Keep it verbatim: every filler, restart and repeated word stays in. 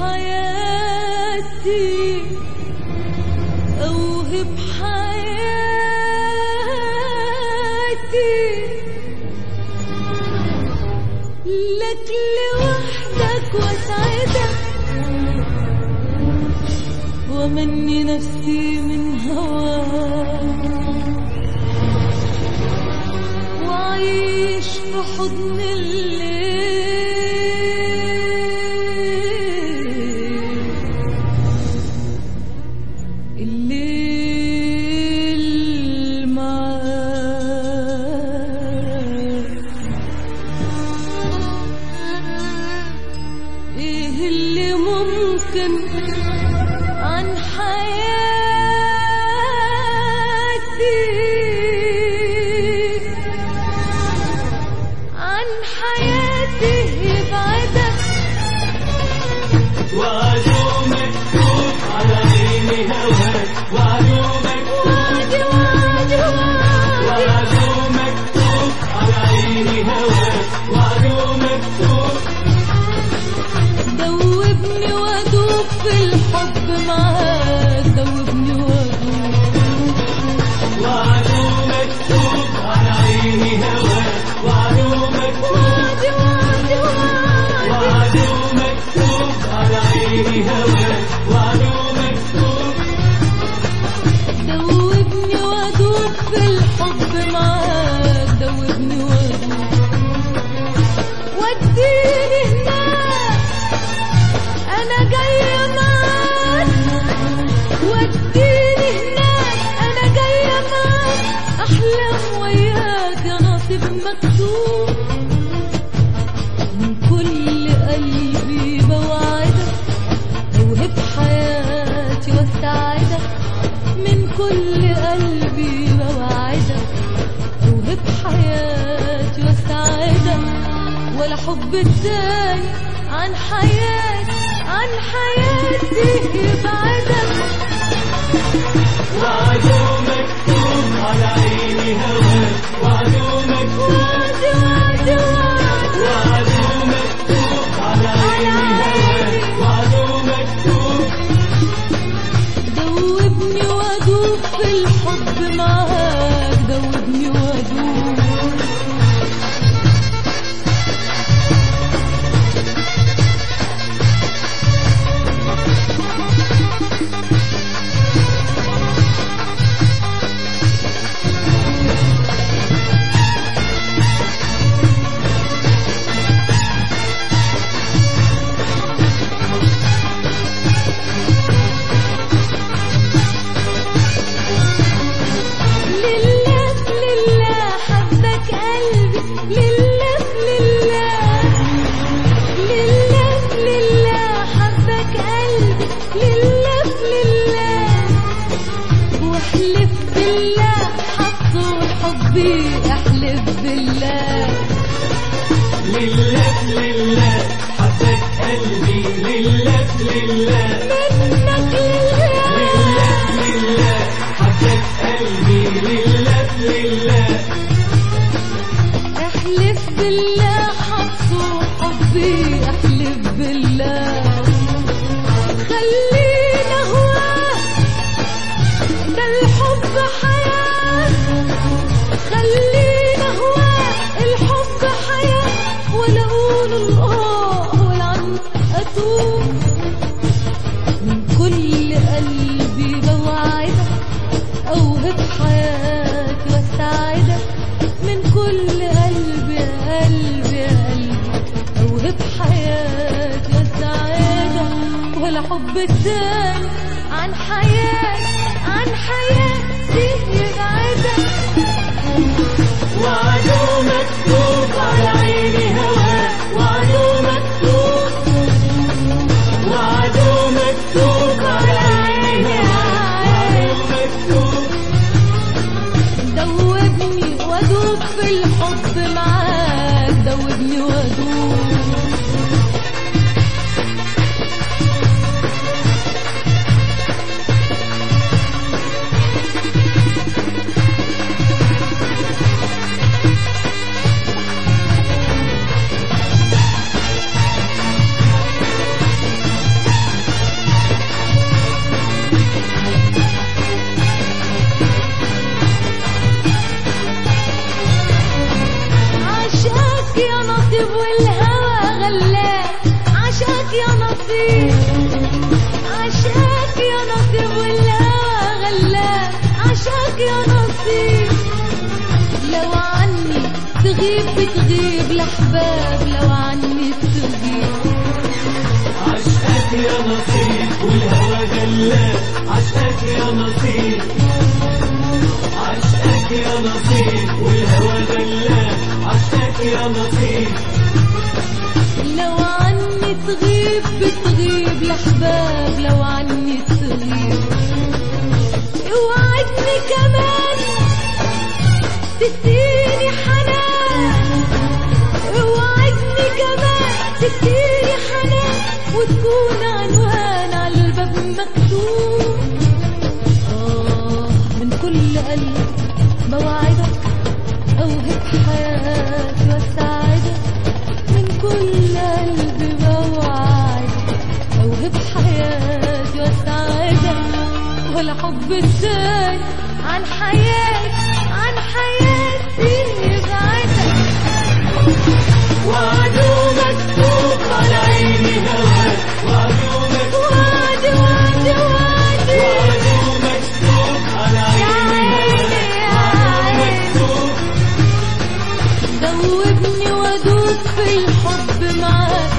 حياتي أوهب حياتي لك لوحدك واسعدك ومني نفسي من هواك وعيش في حضن الليل الليل معاك. ايه اللي ممكن عن حياتي عن حياتي يبعدك وعدو مكتوب على عيني هواك وعدو مكتوب وعدي وعدي وعدي وعدو مكتوب على عيني هواك وعدو مكتوب دوبني وادوب في الحب معاك دوبني وادوب وعدو مكتوب على عيني هواك وعدو مكتوب وعدي وعدي وعدي وعدو مكتوب على عيني هواك وعدو مكتوب دوبني وادوب في الحب معاك دوبني وادوب وديني هناك انا جايه معاك وديني هناك انا جايه معاك احلم وياك يا نصيب مكتوب من كل قلبي بوعدك اوهب حياتي واستعدك من كل قلبي بوعدك اوهب حياتي واستعدك ولا حب التاني عن حياتي عن حياتي يبعدك وعدو مكتوب على عيني هواك وعدو مكتوب وعدي وعدي وعدي وعدو مكتوب على عيني هواك وعدو مكتوب دوبني وادوب في الحب معاك دوبني وادوب لله لله حبك قلبي لله لله لله لله حبك قلبي لله لله واحلف بالله حطوا حبي احلف بالله لله لله حبك قلبي لله لله منك لله لله حبك قلبي لله لله احلف بالله حطوا حبي احلف بالله خلينا هواه ده الحب حياة خلينا هواه الحب حياة ولا اقول الاه ولا عن اتوب من كل قلبي بوعدك اوهب حياتي واستعدك من كل قلبي يا قلبي يا قلبي اوهب حياتي واستعدك ولا حب التاني عن حياتي عن حياتي يبعدك وعدو مكتوب على عيني هواك وعدو مكتوب وعدو مكتوب على عيني هواك وعدو مكتوب دوبني وادوب في الحب معاك دوبني وادوب نصيب عشاك يا نصيب والهوى غلاب عشاك يا نصيب لو عني تغيب بتغيب الأحباب لو عني تغيب عشقك يا نصيب والهوى غلاب عشقك يا نصيب عشقك يا نصيب والهوى غلاب عشقك يا نصيب لو عني تغيب بتغيب الأحباب لو عني تغيب اوعدني كمان تديني حنان اوعدني كمان تديني حنان وتكون عنوان على الباب مكتوب آه من كل قلب موعدك أوهب حياتي وسعادك من كل قلب موعدك أوهب حياتي وسعادك ولا حب الثاني عن حياتي عن حياتي يبعدك وعدو مكتوب على عيني هواك وعدو مكتوب وعد وعد وعد وعدو مكتوب على عيني هواك وعدو مكتوب دوبني وادوب في الحب معاك